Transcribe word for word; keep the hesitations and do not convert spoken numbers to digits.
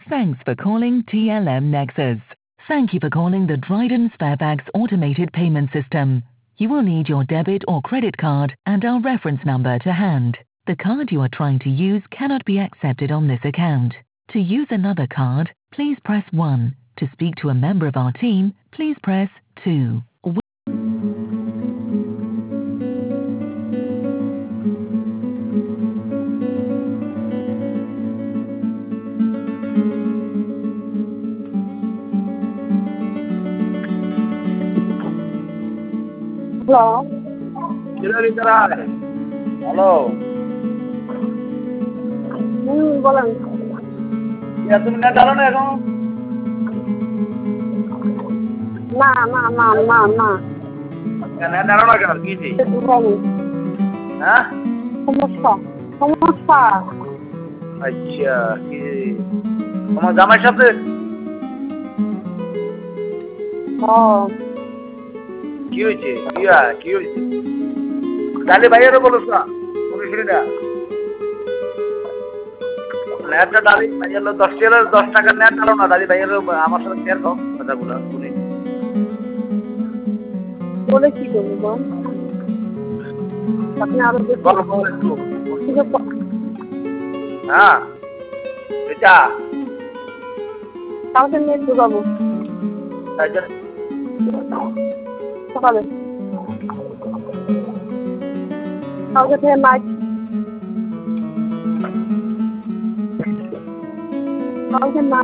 Thanks for calling T L M Nexus. Thank you for calling the Dryden Sparebags automated payment system. You will need your debit or credit card and our reference number to hand. The card you are trying to use cannot be accepted on this account. To use another card, please press one. To speak to a member of our team, please press two. Hello. Hello হুম বলেন। তুমি net চালো না এখন? না না না না না নেট চালো না কেন? কি হ্যাঁ সমস্যা সমস্যা আচ্ছা কি তোমার জামাইয়ের সাথে? হ্যাঁ কি হয়েছে? কি কি হয়েছে? গালি ভাইয়েরও বলছ না শুনি শুনি না নেটটা দাবি ভাইয়ের দশ টাকা দশ টাকার নেট চালো না দাদি ভাইয়েরও আমার সাথে শেয়ার কর কথাগুলো শুনি বলে কি করবো বল আপনি আরো হ্যাঁ এটা কালকে নেট ঢুকাবো সকালে কালকে থেকে নাইট কালকে না